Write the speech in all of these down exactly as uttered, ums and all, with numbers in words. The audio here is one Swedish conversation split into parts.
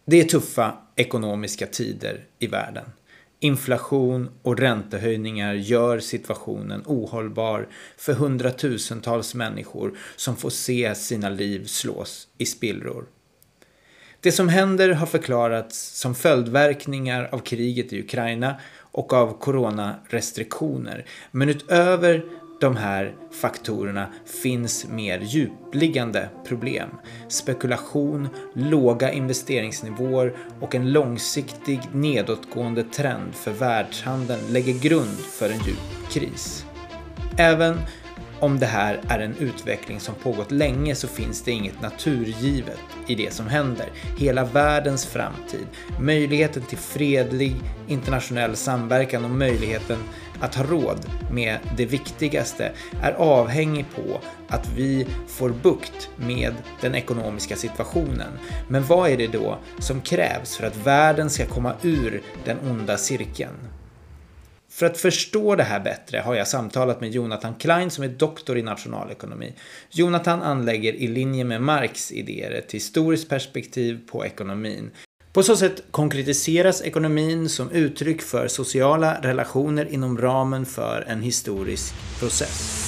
Det är tuffa ekonomiska tider i världen. Inflation och räntehöjningar gör situationen ohållbar för hundratusentals människor som får se sina liv slås i spillror. Det som händer har förklarats som följdverkningar av kriget i Ukraina och av coronarestriktioner. Men utöver de här faktorerna finns mer djupliggande problem. Spekulation, låga investeringsnivåer och en långsiktig nedåtgående trend för världshandeln lägger grund för en djup kris. Även om det här är en utveckling som pågått länge så finns det inget naturgivet i det som händer. Hela världens framtid, möjligheten till fredlig internationell samverkan och möjligheten att ha råd med det viktigaste är avhängig på att vi får bukt med den ekonomiska situationen. Men vad är det då som krävs för att världen ska komma ur den onda cirkeln? För att förstå det här bättre har jag samtalat med Jonathan Klein som är doktor i nationalekonomi. Jonathan anlägger i linje med Marx idéer ett historiskt perspektiv på ekonomin. På så sätt konkretiseras ekonomin som uttryck för sociala relationer inom ramen för en historisk process.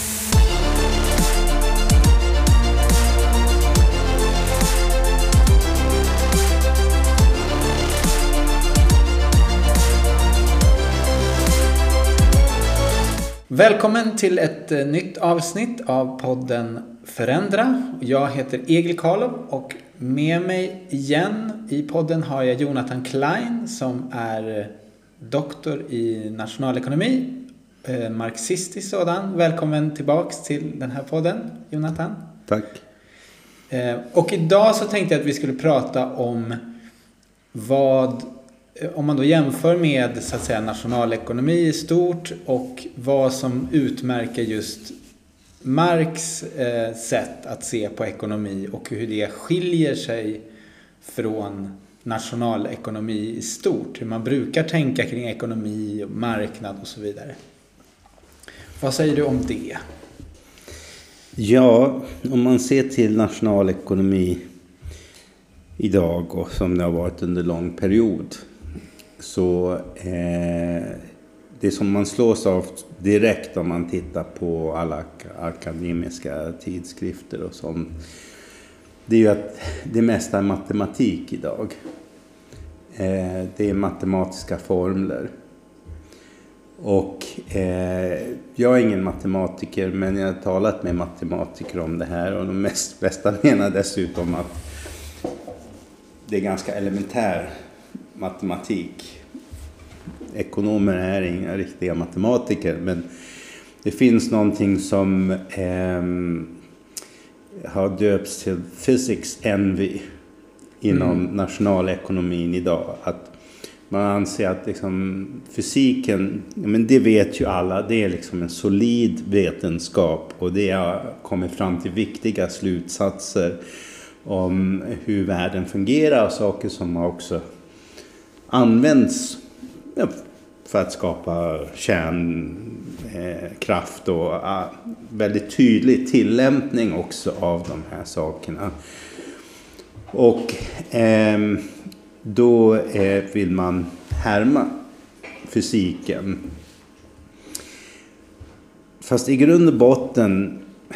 Välkommen till ett nytt avsnitt av podden Förändra. Jag heter Egil Karlov och med mig igen i podden har jag Jonathan Klein som är doktor i nationalekonomi, marxistisk sådan. Välkommen tillbaks till den här podden, Jonathan. Tack. Och idag så tänkte jag att vi skulle prata om vad, om man då jämför med så att säga nationalekonomi i stort och vad som utmärker just Marx eh, sätt att se på ekonomi och hur det skiljer sig från nationalekonomi i stort. Hur man brukar tänka kring ekonomi och marknad och så vidare. Vad säger du om det? Ja, om man ser till nationalekonomi idag och som det har varit under lång period så eh, det som man slås av direkt om man tittar på alla akademiska tidskrifter och sånt, det är ju att det mesta är matematik idag. Eh, det är matematiska formler. Och eh, jag är ingen matematiker, men jag har talat med matematiker om det här och de mest bästa menar dessutom att det är ganska elementär matematik. Ekonomer är inga riktiga matematiker, men det finns någonting som eh, har döpts till physics envy inom mm. nationalekonomin idag. Att man anser att liksom, fysiken, men det vet ju alla, det är liksom en solid vetenskap och det har kommit fram till viktiga slutsatser om hur världen fungerar och saker som också används för att skapa kärnkraft och väldigt tydlig tillämpning också av de här sakerna. Och eh, då eh, vill man härma fysiken. Fast i grund och botten,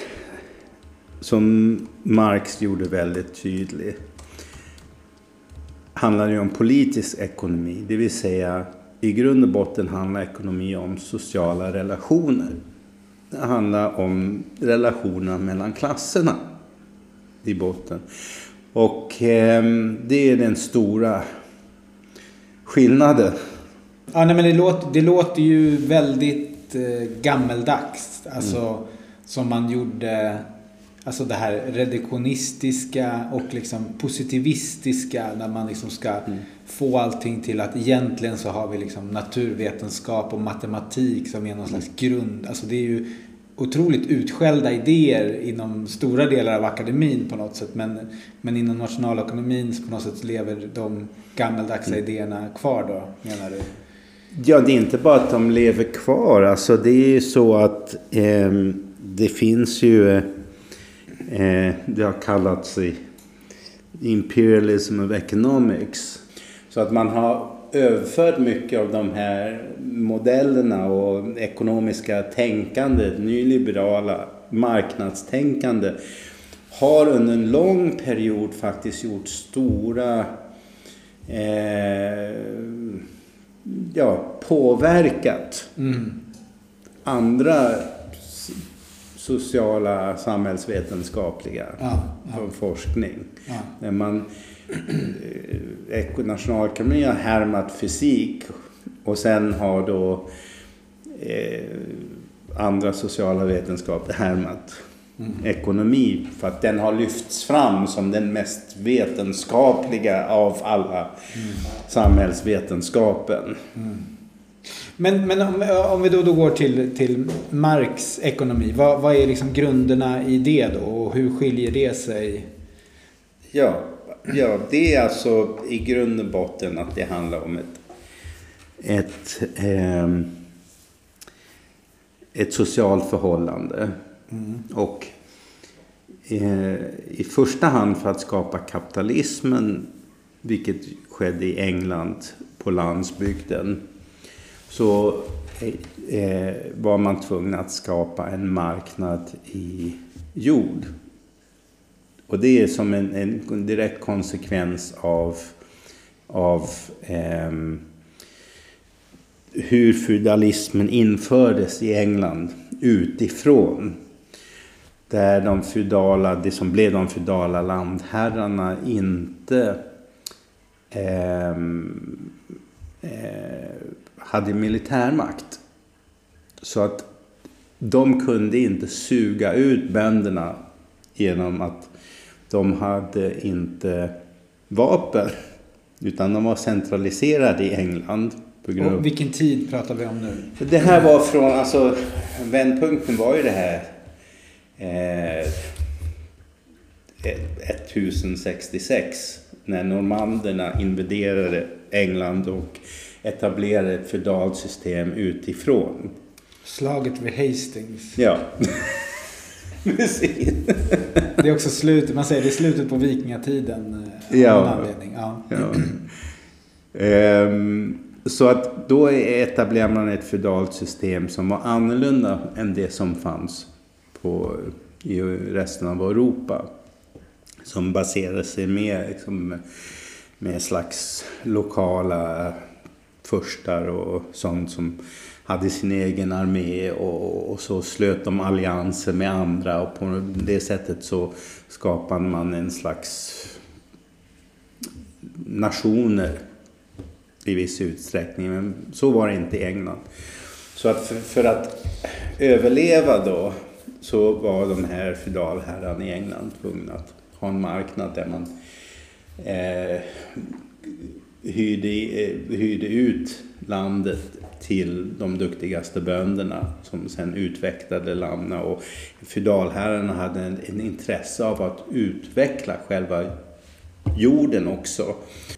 som Marx gjorde väldigt tydligt, handlar det om politisk ekonomi. Det vill säga, i grund och botten handlar ekonomi om sociala relationer. Det handlar om relationer mellan klasserna i botten. Och eh, det är den stora skillnaden. Ja, nej, men det låter, det låter ju väldigt eh, gammeldags. Alltså mm. som man gjorde, alltså det här reduktionistiska och liksom positivistiska, när man liksom ska mm. få allting till att egentligen så har vi liksom naturvetenskap och matematik som är någon slags grund. Alltså det är ju otroligt utskällda idéer inom stora delar av akademin på något sätt, men, men inom nationalekonomin på något sätt lever de gammaldags mm. idéerna kvar då, menar du? Ja, det är inte bara att de lever kvar. Alltså det är ju så att eh, det finns ju eh, det har kallats i, imperialism of economics. Så att man har överfört mycket av de här modellerna och ekonomiska tänkandet, nyliberala marknadstänkande, har under en lång period faktiskt gjort stora eh, ja, påverkat mm. andra sociala samhällsvetenskapliga ja, ja. forskning. Ja. När man eh, nationalekonomi har härmat fysik och sen har då eh, andra sociala vetenskaper härmat mm. ekonomi, för att den har lyfts fram som den mest vetenskapliga av alla mm. samhällsvetenskapen. Mm. Men, men om, om vi då, då går till, till Marx ekonomi, vad, vad är liksom grunderna i det då och hur skiljer det sig? Ja, ja det är alltså i grund och botten att det handlar om ett ett, eh, ett socialt förhållande mm. och eh, i första hand för att skapa kapitalismen, vilket skedde i England på landsbygden, så eh, var man tvungen att skapa en marknad i jord. Och det är som en, en direkt konsekvens av, av eh, hur feudalismen infördes i England utifrån. Där de feudala, det som blev de feudala landherrarna inte eh, eh, hade militärmakt. Så att de kunde inte suga ut bönderna genom att de hade inte vapen, utan de var centraliserade i England. På grund av... Och vilken tid pratar vi om nu? Det här var från, alltså vändpunkten var ju det här eh, tusen-sextiosex när normanderna invaderade England och etablerade ett feudalt system utifrån. Slaget vid Hastings. Ja. Det är också slutet, man säger det är slutet på vikingatiden. Ja. Anledning. Ja. Ja. ehm, så att då etablerar man ett feudalt system som var annorlunda än det som fanns på, i resten av Europa. Som baserade sig mer liksom, med slags lokala furstar och sånt som hade sin egen armé och, och så slöt de allianser med andra och på det sättet så skapade man en slags nationer i viss utsträckning, men så var det inte i England. Så att för, för att överleva då så var de här feudalherrarna i England tvungna att ha en marknad där man eh, hyrde, eh, hyrde ut landet till de duktigaste bönderna som sen utvecklade landen, och feudalherrarna hade en, en intresse av att utveckla själva jorden också.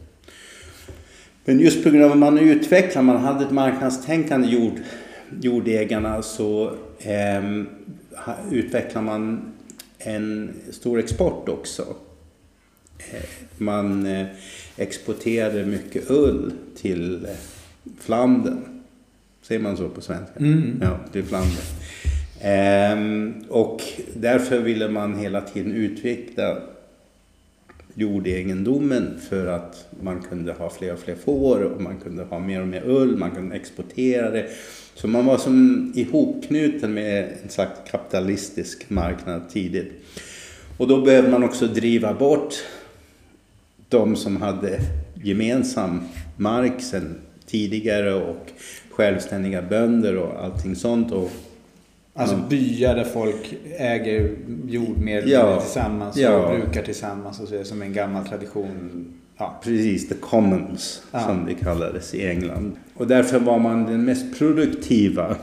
Men just på grund av att man utvecklar, man hade ett marknadstänkande jord, jordägarna, så eh, utvecklar man en stor export också. Eh, man eh, exporterade mycket ull till Flandern. Ser man så på svenska? Mm. Ja, till Flandern. Ehm, och därför ville man hela tiden utveckla jordegendomen, för att man kunde ha fler och fler får och man kunde ha mer och mer ull, man kunde exportera det. Så man var som ihopknuten med en slags kapitalistisk marknad tidigt. Och då behövde man också driva bort de som hade gemensam mark sedan tidigare och självständiga bönder och allting sånt. Och alltså byar där folk äger jord mer ja, tillsammans ja. och brukar tillsammans, och så är det som en gammal tradition. Ja. Precis, the commons ja. som det kallades i England. Och därför var man den mest produktiva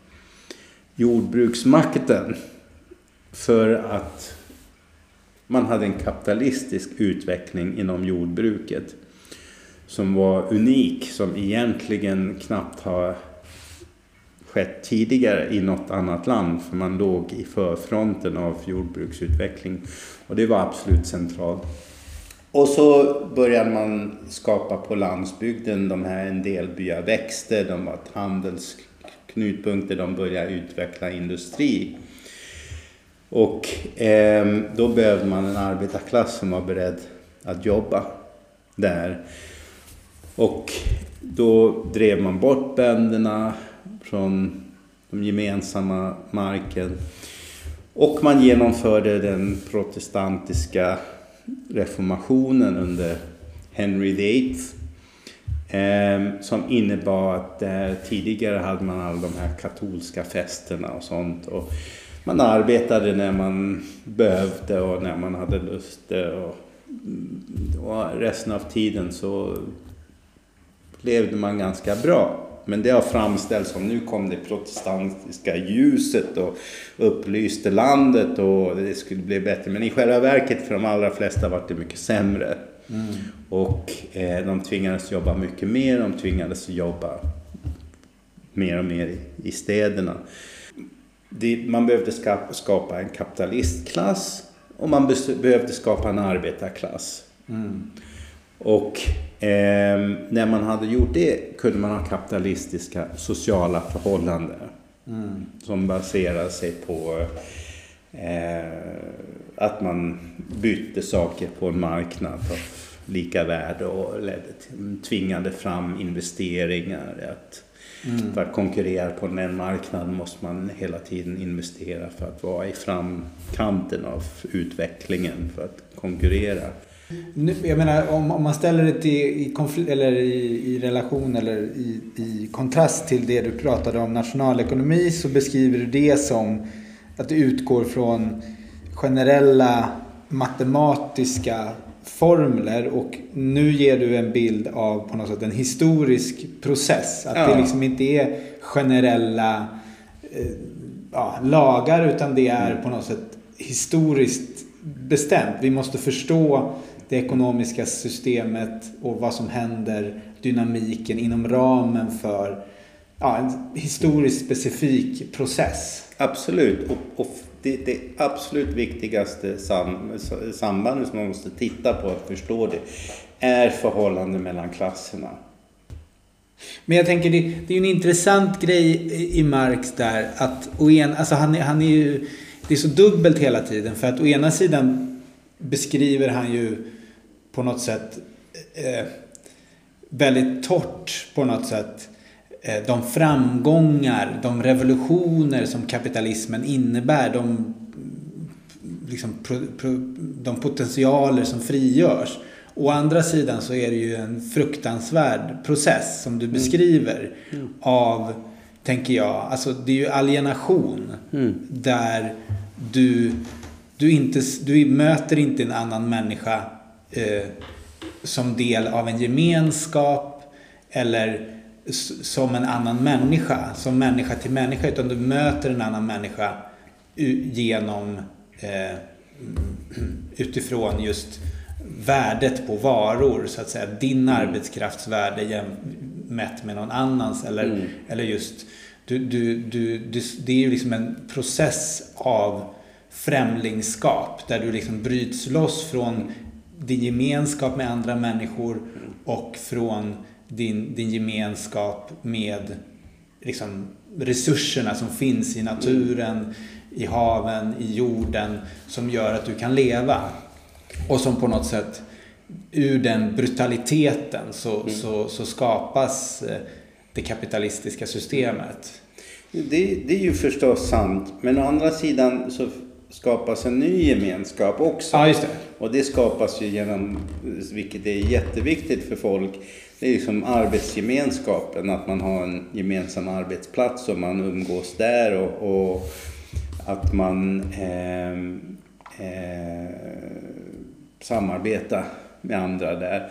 jordbruksmakten, för att man hade en kapitalistisk utveckling inom jordbruket som var unik, som egentligen knappt har skett tidigare i något annat land, för man låg i förfronten av jordbruksutveckling, och det var absolut centralt. Och så började man skapa på landsbygden de här en del byaväxter, de var handelsknutpunkter, de började utveckla industri. Och eh, då behövde man en arbetarklass som var beredd att jobba där. Och då drev man bort bönderna från de gemensamma marken. Och man genomförde den protestantiska reformationen under Henry the Eighth. Eh, som innebar att eh, tidigare hade man alla de här katolska festerna och sånt. Och man arbetade när man behövde och när man hade lust. Och, och resten av tiden så levde man ganska bra. Men det har framställts som nu kom det protestantiska ljuset och upplyste landet och det skulle bli bättre. Men i själva verket för de allra flesta var det mycket sämre. Mm. Och eh, de tvingades jobba mycket mer, de tvingades jobba mer och mer i, i städerna. Det, man behövde skapa, skapa en kapitalistklass och man be- behövde skapa en arbetarklass. Mm. Och eh, när man hade gjort det kunde man ha kapitalistiska sociala förhållanden. Mm. Som baserar sig på eh, att man bytte saker på en marknad av lika värde och ledde till, tvingade fram investeringar. Att, mm. För att konkurrera på den marknaden måste man hela tiden investera för att vara i framkanten av utvecklingen för att konkurrera. Jag menar, om, om man ställer det till, i, konfl- eller i, i relation eller i, i kontrast till det du pratade om nationalekonomi, så beskriver du det som att det utgår från generella matematiska formler, och nu ger du en bild av på något sätt en historisk process. Att ja. det liksom inte är generella eh, ja, lagar, utan det är mm. på något sätt historiskt bestämt. Vi måste förstå det ekonomiska systemet och vad som händer, dynamiken inom ramen för ja, en historiskt specifik process. Absolut. Och, och det, det absolut viktigaste sam, sambandet som man måste titta på att förstå det är förhållande mellan klasserna. Men jag tänker det, det är ju en intressant grej i Marx där att å en, alltså han, han är ju, det är så dubbelt hela tiden, för att å ena sidan beskriver han ju på något sätt eh, väldigt torrt på något sätt eh, de framgångar, de revolutioner som kapitalismen innebär, de, liksom, pro, pro, de potentialer som frigörs. Å andra sidan så är det ju en fruktansvärd process som du beskriver mm. Mm. av, tänker jag, alltså det är ju alienation mm. där du, du, inte, du möter inte en annan människa eh, som del av en gemenskap eller s- som en annan människa, som människa till människa, utan du möter en annan människa u- genom eh, utifrån just värdet på varor, så att säga, din mm. arbetskraftsvärde jäm- mätt med någon annans eller, mm. eller just du, du, du, du, det är ju liksom en process av främlingskap där du liksom bryts loss från din gemenskap med andra människor och från din, din gemenskap med liksom resurserna som finns i naturen, i haven, i jorden, som gör att du kan leva. Och som på något sätt ur den brutaliteten så, mm. så, så skapas det kapitalistiska systemet. Det, det är ju förstås sant. Men å andra sidan så skapas en ny gemenskap också. Ja, just det. Och det skapas ju genom, vilket är jätteviktigt för folk, det är liksom arbetsgemenskapen. Att man har en gemensam arbetsplats och man umgås där och, och att man eh, eh, samarbetar med andra där.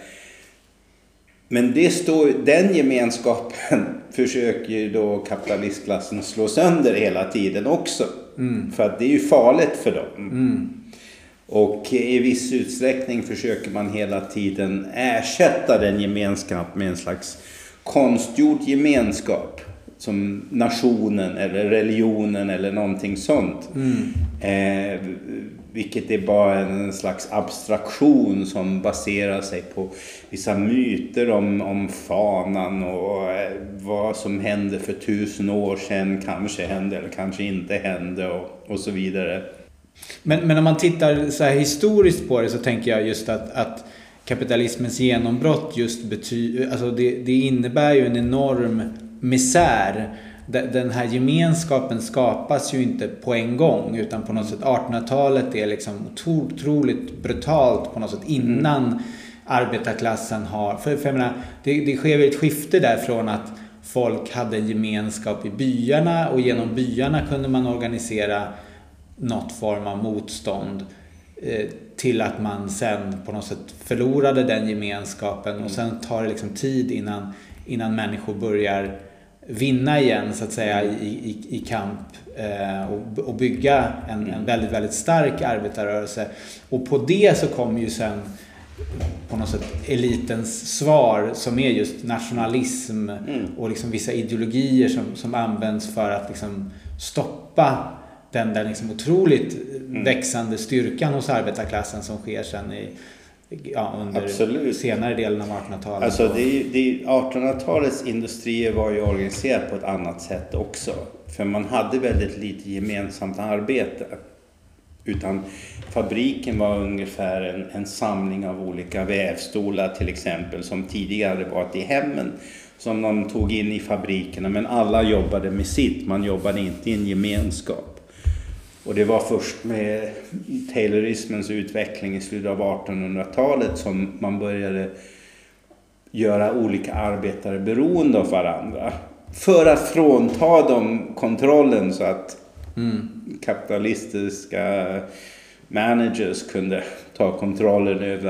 Men det står, den gemenskapen försöker ju då kapitalistklassen slå sönder hela tiden också. Mm. För att det är ju farligt för dem. Mm. Och i viss utsträckning försöker man hela tiden ersätta den gemenskap med en slags konstgjord gemenskap. Som nationen eller religionen eller någonting sånt. Mm. Eh, vilket är bara en slags abstraktion som baserar sig på vissa myter om, om fanan och vad som hände för tusen år sedan kanske hände eller kanske inte hände och, och så vidare. Men, men om man tittar så här historiskt på det så tänker jag just att, att kapitalismens genombrott just betyder, alltså det, det innebär ju en enorm misär. Den här gemenskapen skapas ju inte på en gång, utan på något sätt artonhundratalet är liksom otroligt brutalt på något sätt innan mm. arbetarklassen har, för, för jag menar, det, det sker ett skifte därifrån att folk hade en gemenskap i byarna och genom byarna kunde man organisera något form av motstånd eh, till att man sen på något sätt förlorade den gemenskapen mm. och sen tar det liksom tid innan, innan människor börjar vinna igen så att säga i, i, i kamp eh, och, och bygga en, en väldigt, väldigt stark arbetarrörelse. Och på det så kommer ju sen på något sätt elitens svar som är just nationalism mm. och liksom vissa ideologier som, som används för att liksom stoppa den där liksom otroligt mm. växande styrkan hos arbetarklassen som sker sen i Ja, under Absolut. senare delen av artonhundratalet. Alltså det, det, artonhundratalets industrier var ju organiserade på ett annat sätt också. För man hade väldigt lite gemensamt arbete. Utan fabriken var ungefär en, en samling av olika vävstolar till exempel. Som tidigare varit i hemmen. Som de tog in i fabrikerna. Men alla jobbade med sitt. Man jobbade inte i en gemenskap. Och det var först med taylorismens utveckling i slutet av artonhundratalet som man började göra olika arbetare beroende av varandra. För att frånta dem kontrollen så att mm. kapitalistiska managers kunde ta kontrollen över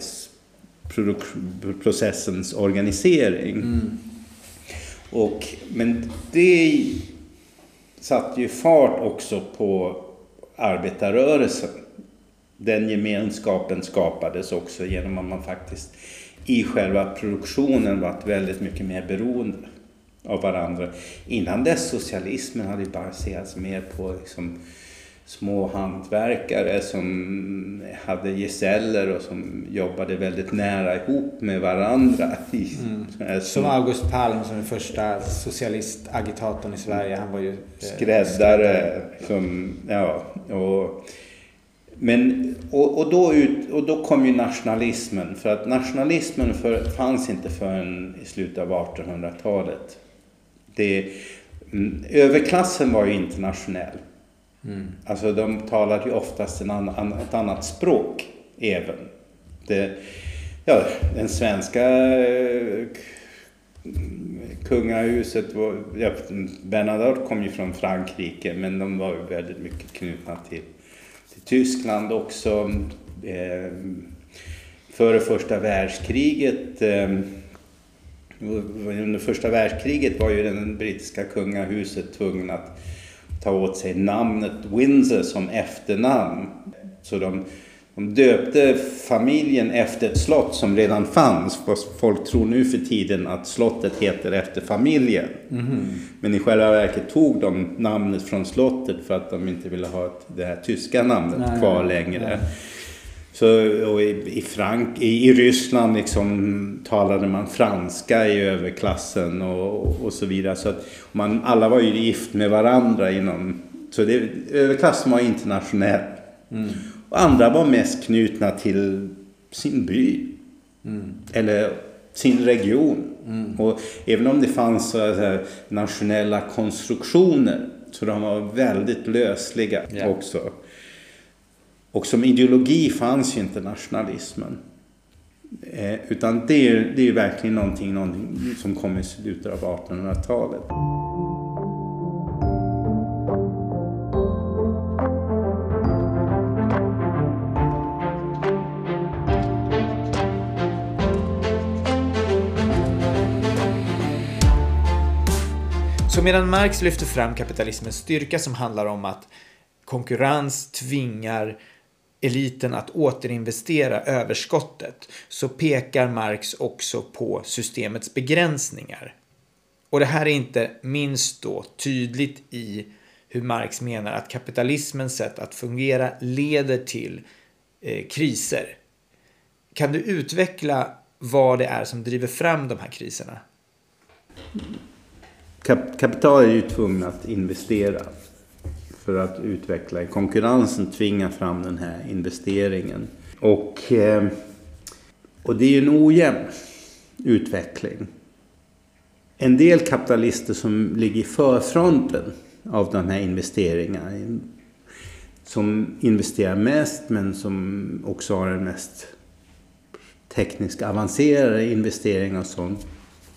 arbetsprocessens organisering. Mm. Och, men det satte ju fart också på arbetarrörelsen. Den gemenskapen skapades också genom att man faktiskt i själva produktionen varit väldigt mycket mer beroende av varandra. Innan dess socialismen hade baserats mer på liksom små hantverkare som hade gesäller och som jobbade väldigt nära ihop med varandra. Mm. Som August Palm som den första socialistagitatorn i Sverige. Han var ju eh, skräddare. Som, ja, och, men, och, och, då ut, och då kom ju nationalismen. För att nationalismen för, fanns inte förrän i slutet av artonhundratalet. Det, överklassen var ju internationell. Mm. Alltså de talade ju oftast en annan, ett annat språk även. Det, ja, den svenska eh, kungahuset var, ja, Bernadotte kom ju från Frankrike men de var ju väldigt mycket knutna till, till Tyskland också. Eh, före första världskriget eh, under första världskriget var ju den brittiska kungahuset tvungen att ta åt sig namnet Windsor som efternamn. Så de, de döpte familjen efter ett slott som redan fanns. Fast folk tror nu för tiden att slottet heter efter familjen. Mm. Men i själva verket tog de namnet från slottet för att de inte ville ha ett, det här tyska namnet nej, kvar längre. Nej. Så, och i, i, Frank, i, i Ryssland liksom talade man franska i överklassen och, och så vidare. Så att man, alla var ju gift med varandra inom... Så det, överklassen var internationell. Mm. Och andra var mest knutna till sin by. Mm. Eller sin region. Mm. Och även om det fanns så här, nationella konstruktioner så de var väldigt lösliga yeah. också. Och som ideologi fanns ju inte nationalismen. Eh, utan det är, det är verkligen någonting, någonting som kom i slutet av artonhundratalet. Så medan Marx lyfter fram kapitalismens styrka som handlar om att konkurrens tvingar eliten att återinvestera överskottet, så pekar Marx också på systemets begränsningar. Och det här är inte minst då tydligt i hur Marx menar att kapitalismens sätt att fungera leder till eh, kriser. Kan du utveckla vad det är som driver fram de här kriserna? Kap- kapital är ju tvungen att investera för att utveckla. Konkurrensen tvingar fram den här investeringen. Och, eh, och det är ju en ojämn utveckling. En del kapitalister som ligger i förfronten av de här investeringarna, som investerar mest men som också har den mest tekniskt avancerade investeringar och sånt,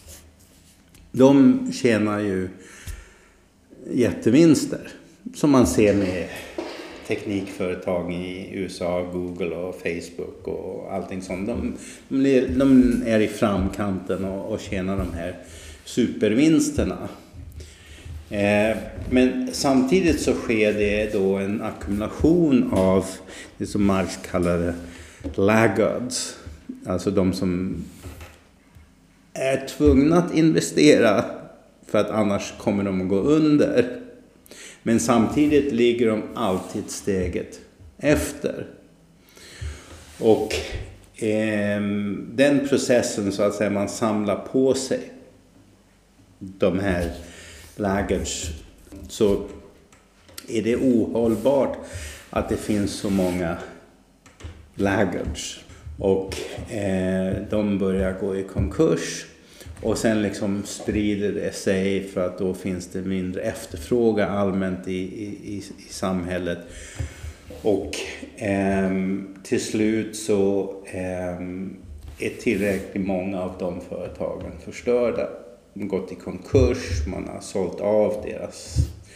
de tjänar ju jättevinster som man ser med teknikföretag i U S A, Google och Facebook och allting sånt. De, de är i framkanten och, och tjänar de här supervinsterna. Eh, men samtidigt så sker det då en ackumulation av det som Marx kallade laggards. Alltså de som är tvungna att investera för att annars kommer de att gå under. Men samtidigt ligger de alltid steget efter. Och eh, den processen så att säga, man samlar på sig de här laggards, så är det ohållbart att det finns så många laggards. Och eh, de börjar gå i konkurs. Och sen liksom sprider det sig för att då finns det mindre efterfrågan allmänt i, i, i samhället. Och eh, till slut så eh, är tillräckligt många av de företagen förstörda. De har gått i konkurs, man har sålt av deras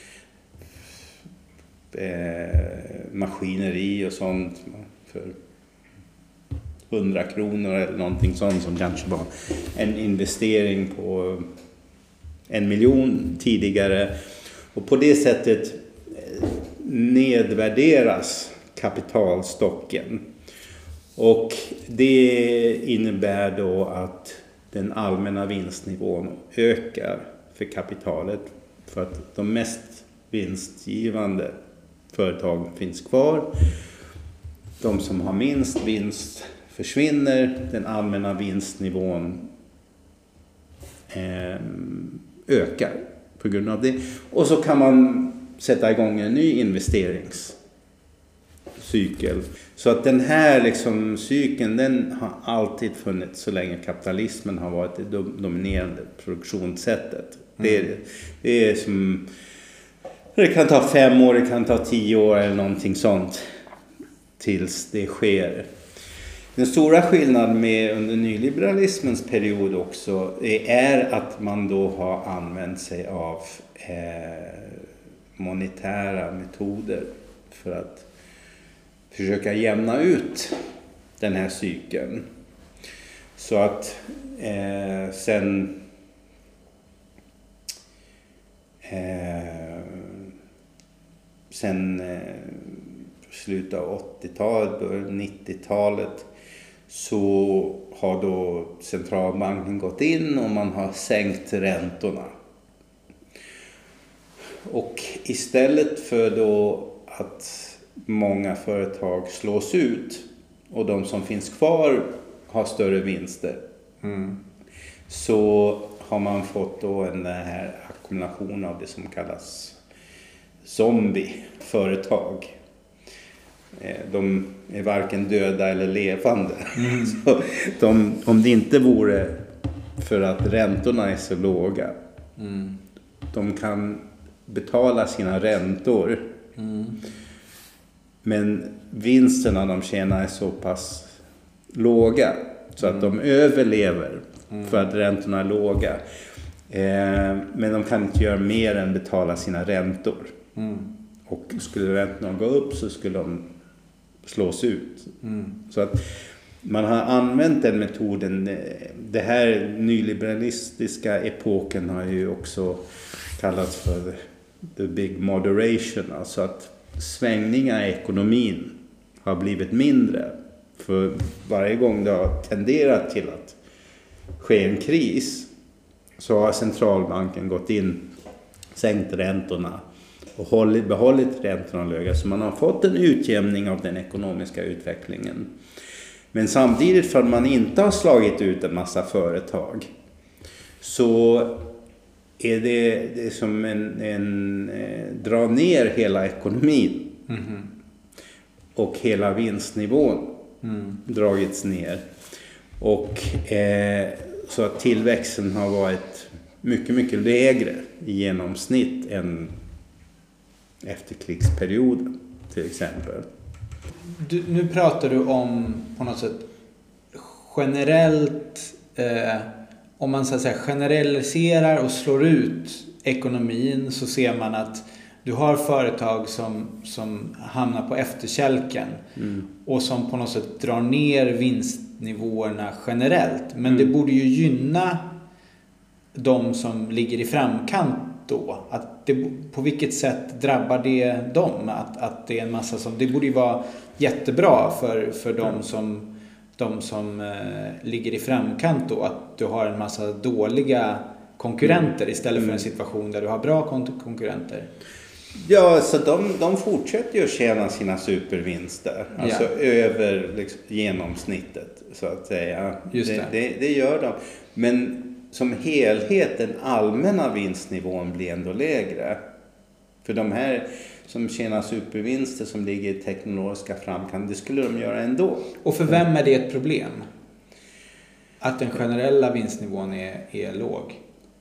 eh, maskineri och sånt för hundra kronor eller någonting sånt som kanske var en investering på en miljon tidigare. Och på det sättet nedvärderas kapitalstocken. Och det innebär då att den allmänna vinstnivån ökar för kapitalet. För att de mest vinstgivande företagen finns kvar. De som har minst vinst försvinner, den allmänna vinstnivån eh, ökar på grund av det. Och så kan man sätta igång en ny investeringscykel. Så att den här liksom, cykeln, den har alltid funnits så länge kapitalismen har varit det dominerande produktionssättet. Mm. Det, är, det är som, det kan ta fem år, det kan ta tio år eller någonting sånt tills det sker. Den stora skillnaden med under nyliberalismens period också är att man då har använt sig av eh, monetära metoder för att försöka jämna ut den här cykeln. Så att eh, sen eh, sen eh, slutet av åttiotalet, början nittiotalet så har då centralbanken gått in och man har sänkt räntorna. Och istället för då att många företag slås ut och de som finns kvar har större vinster, mm. så har man fått då en här ackumulation av det som kallas zombieföretag. De är varken döda eller levande. Mm. Så de, om det inte vore för att räntorna är så låga, mm. de kan betala sina räntor, mm. men vinsterna de tjänar är så pass låga så att mm. de överlever mm. för att räntorna är låga. Eh, men de kan inte göra mer än betala sina räntor. Mm. Och skulle räntorna gå upp så skulle de slås ut. Mm. Så att man har använt den metoden. Det här nyliberalistiska epoken har ju också kallats för the big moderation. Alltså att svängningar i ekonomin har blivit mindre. För varje gång det har tenderat till att ske en kris så har centralbanken gått in, sänkt räntorna och hållit, behållit räntorna låga. Så man har fått en utjämning av den ekonomiska utvecklingen. Men samtidigt för att man inte har slagit ut en massa företag så är det, det är som en, en eh, dra ner hela ekonomin. Mm-hmm. Och hela vinstnivån mm. dragits ner. Och eh, så att tillväxten har varit mycket, mycket lägre i genomsnitt än efterkrigsperioden till exempel. Du, nu pratar du om på något sätt generellt, eh, om man så att säga generaliserar och slår ut ekonomin, så ser man att du har företag som, som hamnar på efterkälken mm. och som på något sätt drar ner vinstnivåerna generellt. Men mm. det borde ju gynna de som ligger i framkant då. Att det, på vilket sätt drabbar det dem? Att, att det är en massa som... Det borde ju vara jättebra för, för de som, de som eh, ligger i framkant då. Att du har en massa dåliga konkurrenter istället mm. för en situation där du har bra kon- konkurrenter. Ja, så de, de fortsätter ju att tjäna sina supervinster. Alltså ja. över liksom, genomsnittet så att säga. Just det. Det, det, det gör de. Men som helhet, den allmänna vinstnivån blir ändå lägre. För de här som tjänar supervinster som ligger i teknologiska framkant, det skulle de göra ändå. Och för vem är det ett problem? Att den generella vinstnivån är, är låg?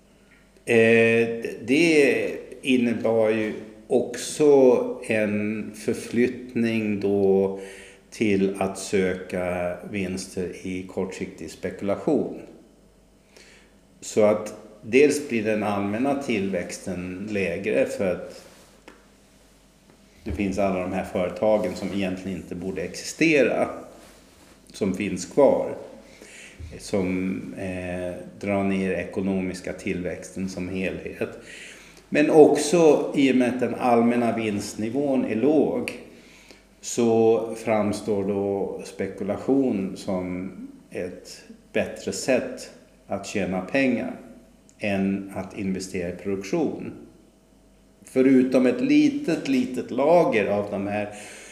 Eh, det innebar ju också en förflyttning då till att söka vinster i kortsiktig spekulation. Så att dels blir den allmänna tillväxten lägre för att det finns alla de här företagen som egentligen inte borde existera som finns kvar. Som eh, drar ner ekonomiska tillväxten som helhet. Men också i och med att den allmänna vinstnivån är låg så framstår då spekulation som ett bättre sätt att tjäna pengar än att investera i produktion. Förutom ett litet, litet lager av de här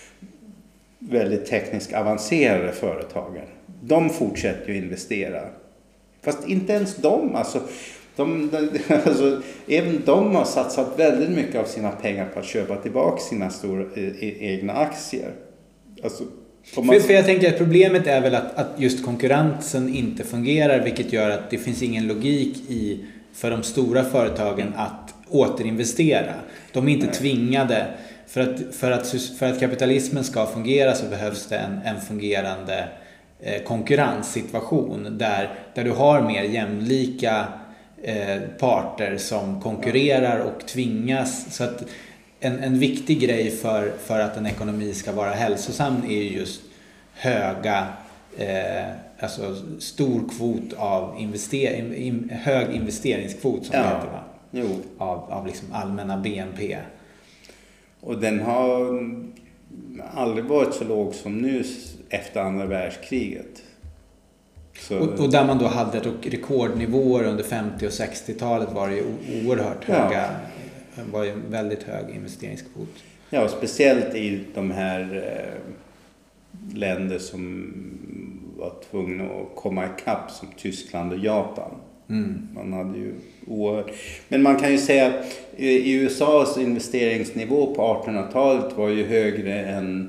väldigt tekniskt avancerade företagen. De fortsätter ju investera. Fast inte ens de, alltså, de, de, alltså även de har satsat väldigt mycket av sina pengar på att köpa tillbaka sina stora e, egna aktier. Alltså, man... för, för jag tänker att problemet är väl att, att just konkurrensen inte fungerar, vilket gör att det finns ingen logik i för de stora företagen att återinvestera. De är inte Nej. tvingade. För att, för, att, för att kapitalismen ska fungera så behövs det en, en fungerande eh, konkurrenssituation där, där du har mer jämlika eh, parter som konkurrerar och tvingas. Så att en, en viktig grej för, för att en ekonomi ska vara hälsosam är just höga, eh, alltså stor kvot av invester, in, hög investeringskvot som ja. det heter, va? Jo. Av, av liksom allmänna B N P. Och den har aldrig varit så låg som nu efter andra världskriget. Så... Och, och där man då hade rekordnivåer under femtio- och sextiotalet var det ju oerhört höga, ja. var ju en väldigt hög investeringskvot. Ja, och speciellt i de här eh, länder som var tvungna att komma ikapp som Tyskland och Japan. Mm. Man hade ju oerhört. Men man kan ju säga att i U S A:s investeringsnivå på artonhundratalet var ju högre än,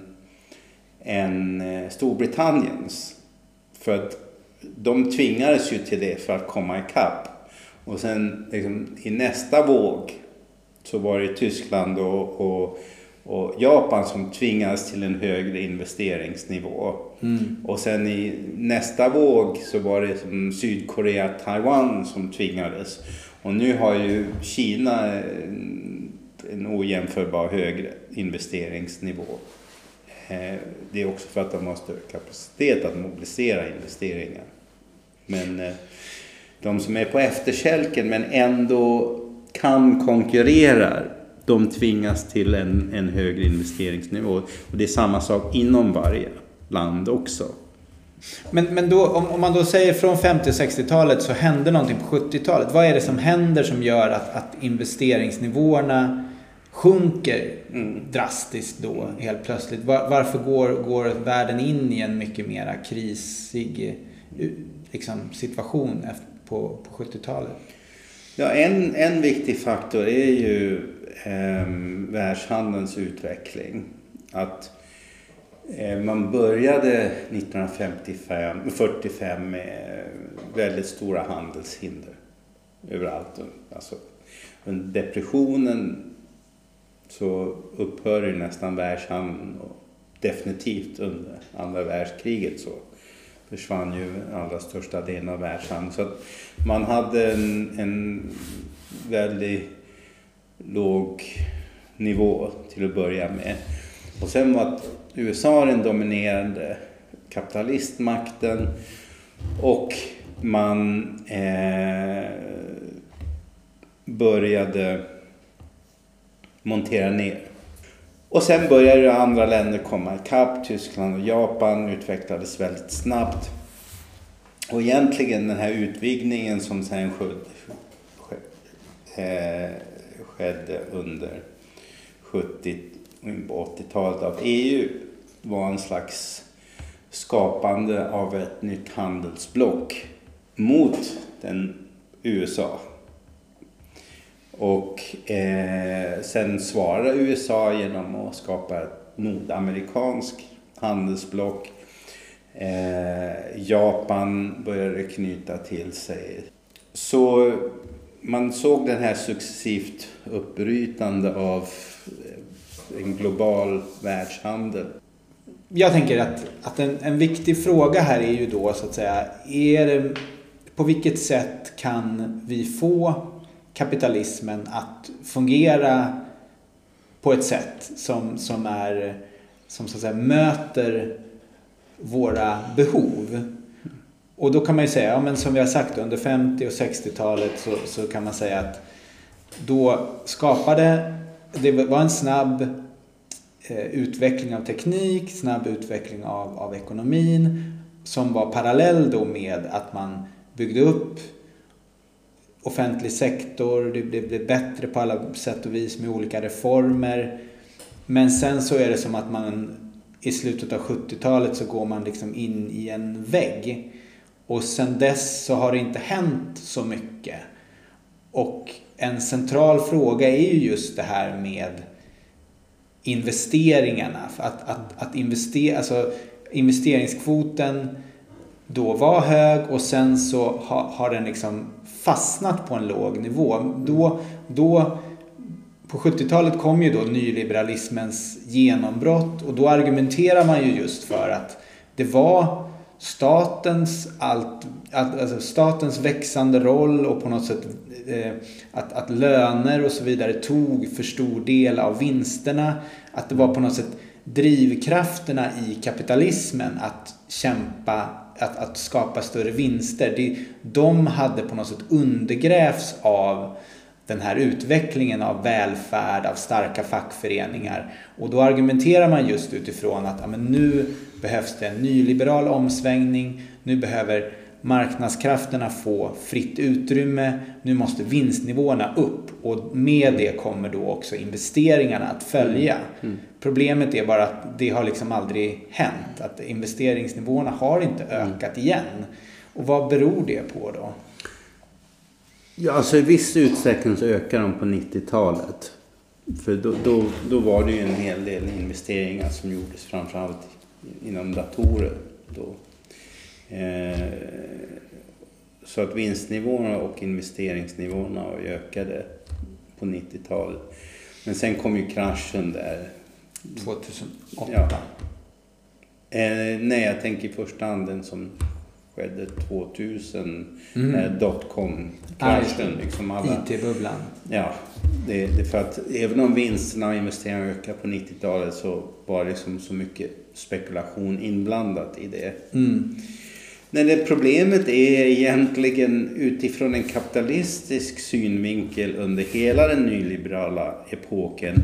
än Storbritanniens. För att de tvingades ju till det för att komma ikapp. Och sen liksom, i nästa våg så var det Tyskland och, och, och Japan som tvingades till en högre investeringsnivå. Mm. Och sen i nästa våg så var det som Sydkorea, Taiwan som tvingades. Och nu har ju Kina en, en ojämförbar högre investeringsnivå. Eh, det är också för att de har större kapacitet att mobilisera investeringar. Men eh, de som är på efterkälken men ändå kan konkurrera, de tvingas till en, en högre investeringsnivå. Och det är samma sak inom varje land också. Men, men då, om, om man då säger från femtio- och sextiotalet så hände någonting på sjuttiotalet. Vad är det som händer som gör att, att investeringsnivåerna sjunker mm. drastiskt då helt plötsligt. Var, varför går, går världen in i en mycket mera krisig liksom, situation efter, på, på sjuttiotalet? Ja, en, en viktig faktor är ju eh, världshandelns utveckling. Att eh, man började nittonhundrafyrtiofem med väldigt stora handelshinder överallt. Alltså, under depressionen så upphörde nästan världshandeln, och definitivt under andra världskriget så försvann ju allra största delen av världshandeln. Så att man hade en, en väldigt låg nivå till att börja med. Och sen var U S A den dominerande kapitalistmakten, och man eh, började montera ner. Och sen började andra länder komma ikapp. Tyskland och Japan utvecklades väldigt snabbt. Och egentligen den här utvidgningen som sen skedde, skedde under sjuttio- och åttiotalet av E U var en slags skapande av ett nytt handelsblock mot den U S A. Och eh, sen svarade U S A genom att skapa ett nordamerikanskt handelsblock. Eh, Japan började knyta till sig. Så man såg den här successivt uppbrytande av en global världshandel. Jag tänker att, att en, en viktig fråga här är ju då så att säga, är det, på vilket sätt kan vi få kapitalismen att fungera på ett sätt som, som, är, som så att säga, möter våra behov. Och då kan man ju säga, ja, men som vi har sagt, under femtio- och sextiotalet så, så kan man säga att då skapade, det var en snabb eh, utveckling av teknik, snabb utveckling av, av ekonomin som var parallell då med att man byggde upp offentlig sektor, det blev, blev bättre på alla sätt och vis med olika reformer. Men sen så är det som att man i slutet av sjuttiotalet så går man liksom in i en vägg. Och sen dess så har det inte hänt så mycket. Och en central fråga är ju just det här med investeringarna. För att, att, att investera, alltså investeringskvoten då var hög och sen så har, har den liksom fastnat på en låg nivå. Då, då, på sjuttiotalet kom ju då nyliberalismens genombrott, och då argumenterar man ju just för att det var statens, allt, alltså statens växande roll och på något sätt eh, att, att löner och så vidare tog för stor del av vinsterna. Att det var på något sätt drivkrafterna i kapitalismen att kämpa, att, att skapa större vinster. Det, de hade på något sätt undergrävs av den här utvecklingen av välfärd, av starka fackföreningar. Och då argumenterar man just utifrån att ja, men nu behövs det en nyliberal omsvängning. Nu behöver marknadskrafterna få fritt utrymme. Nu måste vinstnivåerna upp. Och med det kommer då också investeringarna att följa. Mm. Mm. Problemet är bara att det har liksom aldrig hänt. Att investeringsnivåerna har inte ökat igen. Och vad beror det på då? Ja, alltså i viss utsträckning så ökar de på nittiotalet. För då, då, då var det ju en hel del investeringar som gjordes framförallt inom datorer då. Eh, så att vinstnivåerna och investeringsnivåerna ökade på nittiotalet. Men sen kom ju kraschen där. tjugohundraåtta? Ja. Eh, nej, jag tänker i första hand den som skedde tvåtusen, mm. när dotcom-kraschen. Liksom alla, I T-bubblan. Ja, det, det för att även om vinsterna och investeringarna ökade på nittiotalet så var det liksom så mycket spekulation inblandat i det. Mm. Men det problemet är egentligen utifrån en kapitalistisk synvinkel under hela den nyliberala epoken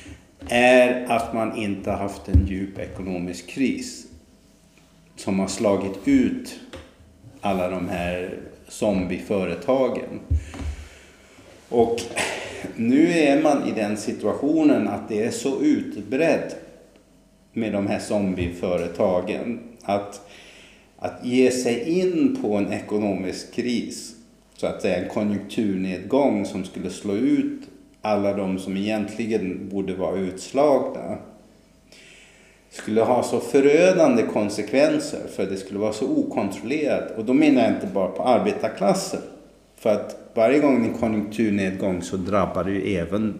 är att man inte har haft en djup ekonomisk kris som har slagit ut alla de här zombieföretagen. Och nu är man i den situationen att det är så utbrett med de här zombieföretagen att, att ge sig in på en ekonomisk kris, så att säga en konjunkturnedgång som skulle slå ut alla de som egentligen borde vara utslagna, skulle ha så förödande konsekvenser, för det skulle vara så okontrollerat. Och då menar jag inte bara på arbetarklassen, för att varje gång en konjunkturnedgång så drabbar det ju även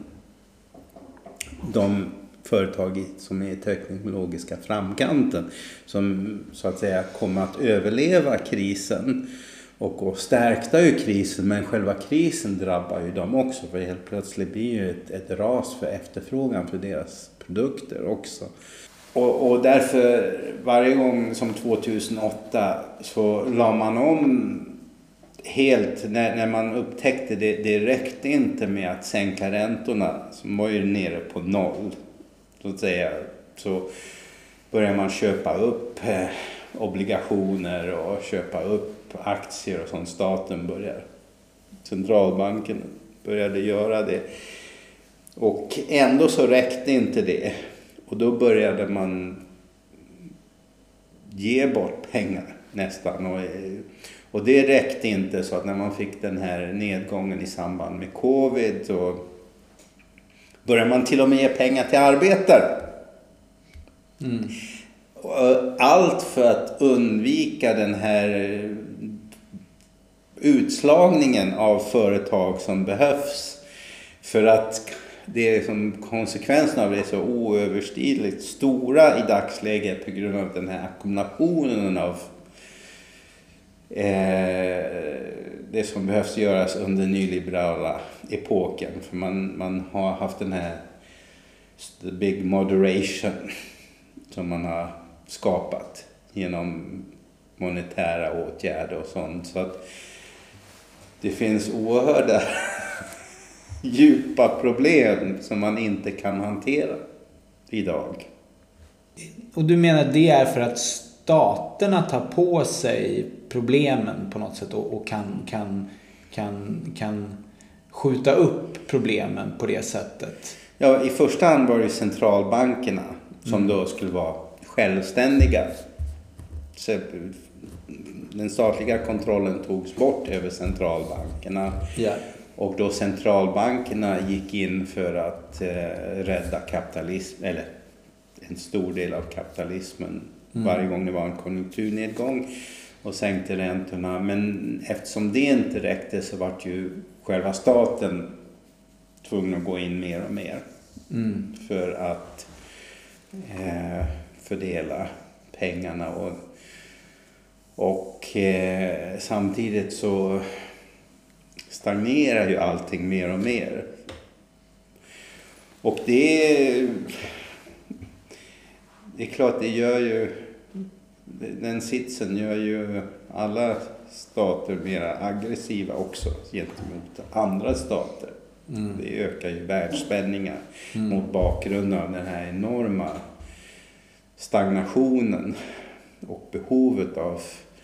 de företag som är i teknologiska framkanten, som så att säga kommer att överleva krisen och, och stärkta ju krisen, men själva krisen drabbar ju dem också, för helt plötsligt blir ju ett, ett ras för efterfrågan för deras produkter också. Och, och därför varje gång som tjugohundraåtta så la man om helt, när, när man upptäckte det, det räckte inte med att sänka räntorna som var ju nere på noll, så att säga, så började man köpa upp eh, obligationer och köpa upp aktier och sånt. Staten började, centralbanken började göra det, och ändå så räckte inte det, och då började man ge bort pengar nästan, och, och det räckte inte, så att när man fick den här nedgången i samband med covid så började man till och med ge pengar till arbetare. Mm. Allt för att undvika den här utslagningen av företag som behövs, för att det är som konsekvenserna av det är så oöverstigligt stora i dagsläget på grund av den här ackumulationen av eh, det som behövs göras under nyliberala epoken. För man, man har haft den här the big moderation som man har skapat genom monetära åtgärder och sånt. Så att det finns oerhörda djupa problem som man inte kan hantera idag. Och du menar det är för att staterna tar på sig problemen på något sätt och, och kan, kan, kan, kan skjuta upp problemen på det sättet? Ja, i första hand var det centralbankerna som mm. då skulle vara självständiga. Så den statliga kontrollen togs bort över centralbankerna. Yeah. Och då centralbankerna gick in för att eh, rädda kapitalism, eller en stor del av kapitalismen mm. varje gång det var en konjunkturnedgång, och sänkte räntorna. Men eftersom det inte räckte så var ju själva staten tvungen att gå in mer och mer mm. för att eh, fördela pengarna. Och, och eh, samtidigt så stagnerar ju allting mer och mer. Och det är, det är klart, det gör ju, den sitsen gör ju alla stater mer aggressiva också gentemot andra stater. Mm. Det ökar ju världsspänningar mm. mot bakgrund av den här enorma stagnationen och behovet av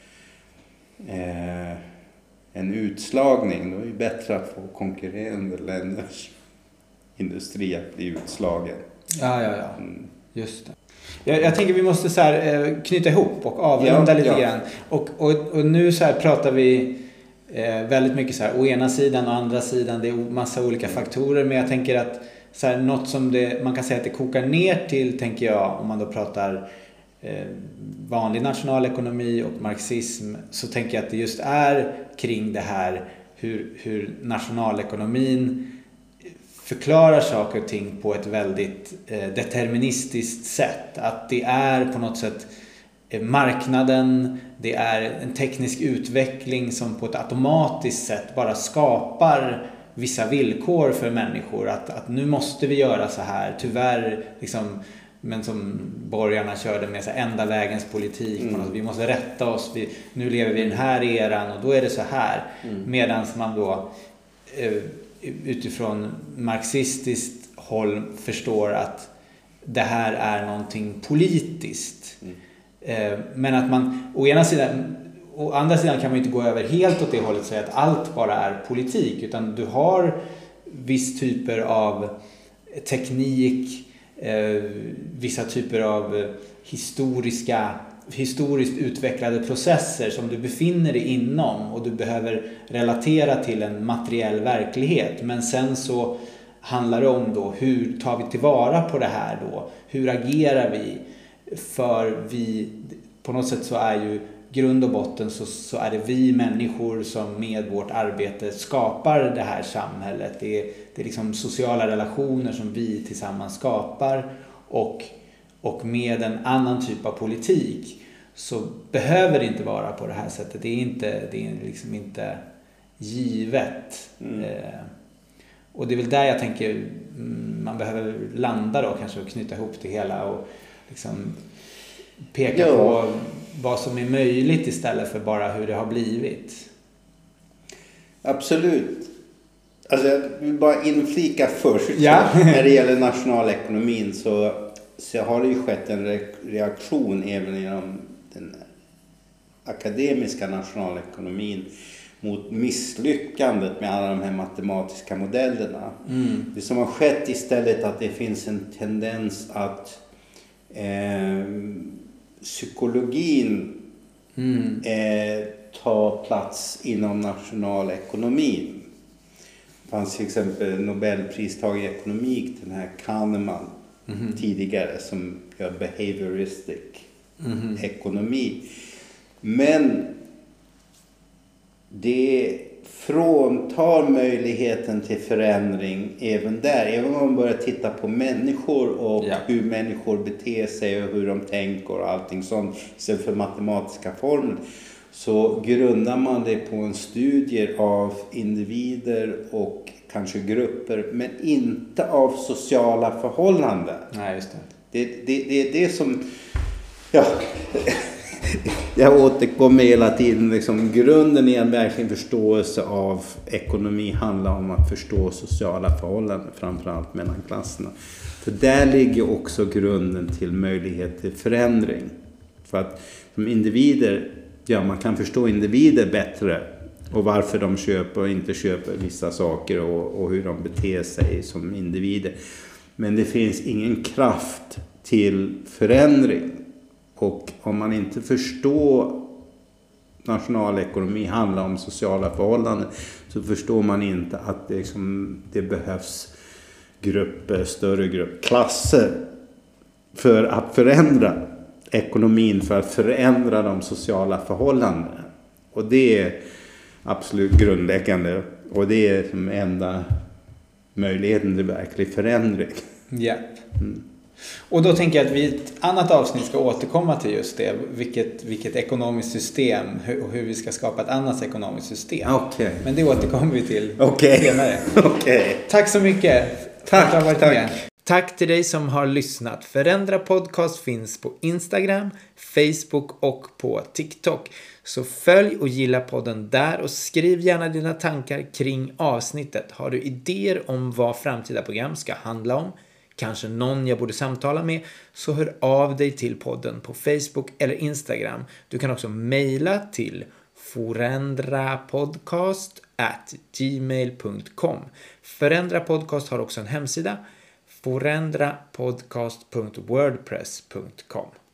eh, en utslagning. Då är det bättre att få konkurrerande länders industri att bli utslagen. Ja, ja, ja. Mm. Just det. Jag, jag tänker vi måste så här, knyta ihop och avrunda ja, lite ja. grann. Och, och, och nu så här pratar vi eh, väldigt mycket så här, å ena sidan och andra sidan. Det är massa olika faktorer. Men jag tänker att så här, något som det, man kan säga att det kokar ner till, tänker jag, om man då pratar eh, vanlig nationalekonomi och marxism, så tänker jag att det just är kring det här hur, hur nationalekonomin förklarar saker och ting på ett väldigt eh, deterministiskt sätt. Att det är på något sätt eh, marknaden, det är en teknisk utveckling som på ett automatiskt sätt bara skapar vissa villkor för människor. Att, att nu måste vi göra så här, tyvärr liksom, men som borgarna körde med så enda vägens politik. Mm. Vi måste rätta oss, vi, nu lever vi i den här eran och då är det så här. Mm. Medan man då eh, utifrån marxistiskt håll förstår att det här är någonting politiskt. Mm. Eh, men att man å ena sidan, å andra sidan kan man inte gå över helt åt det hållet och säga att allt bara är politik, utan du har viss typer av teknik, eh, vissa typer av historiska, historiskt utvecklade processer som du befinner dig inom och du behöver relatera till en materiell verklighet. Men sen så handlar det om då, hur tar vi tillvara på det här då? Hur agerar vi? För vi, på något sätt så är ju grund och botten så, så är det vi människor som med vårt arbete skapar det här samhället. Det är, det är liksom sociala relationer som vi tillsammans skapar, och, och med en annan typ av politik så behöver det inte vara på det här sättet. Det är inte, det är liksom inte givet. Mm. Eh, och det är väl där jag tänker man behöver landa då kanske och knyta ihop det hela och liksom peka ja. på vad som är möjligt istället för bara hur det har blivit. Absolut. Alltså jag vill bara inflika först. Ja. När det gäller nationalekonomin så, så har det ju skett en reaktion även inom den akademiska nationalekonomin mot misslyckandet med alla de här matematiska modellerna. Mm. Det som har skett istället att det finns en tendens att eh, psykologin mm. eh, tar plats inom nationalekonomin. Det fanns till exempel Nobelpristagare i ekonomik, den här Kahneman mm. tidigare, som gör behavioristic mm. ekonomi. Men det fråntar möjligheten till förändring även där. Även om man börjar titta på människor och ja. hur människor beter sig och hur de tänker och allting sånt. Istället för matematiska formler så grundar man det på en studie av individer och kanske grupper, men inte av sociala förhållanden. Nej, just det. Det, det, det är det som... Ja... Jag återkommer hela tiden, liksom, grunden i en verklig förståelse av ekonomi handlar om att förstå sociala förhållanden, framförallt mellan klasserna. För där ligger också grunden till möjlighet till förändring. För att som individer, ja, man kan förstå individer bättre och varför de köper och inte köper vissa saker och, och hur de beter sig som individer. Men det finns ingen kraft till förändring. Och om man inte förstår nationalekonomi handlar om sociala förhållanden, så förstår man inte att det, liksom, det behövs grupper, större grupper, klasser för att förändra ekonomin, för att förändra de sociala förhållandena. Och det är absolut grundläggande, och det är som enda möjligheten till verklig förändring. Ja. Mm. Och då tänker jag att vi i ett annat avsnitt ska återkomma till just det. Vilket, vilket ekonomiskt system och hur vi ska skapa ett annat ekonomiskt system. Okay. Men det återkommer vi till okay. senare. Okay. Tack så mycket. Tack, tack, tack. Med. Tack till dig som har lyssnat. Förändra podcast finns på Instagram, Facebook och på TikTok. Så följ och gilla podden där och skriv gärna dina tankar kring avsnittet. Har du idéer om vad framtida program ska handla om? Kanske någon jag borde samtala med, så hör av dig till podden på Facebook eller Instagram. Du kan också mejla till forendrapodcast at gmail punkt com. Förändra podcast har också en hemsida, forendrapodcast punkt wordpress punkt com.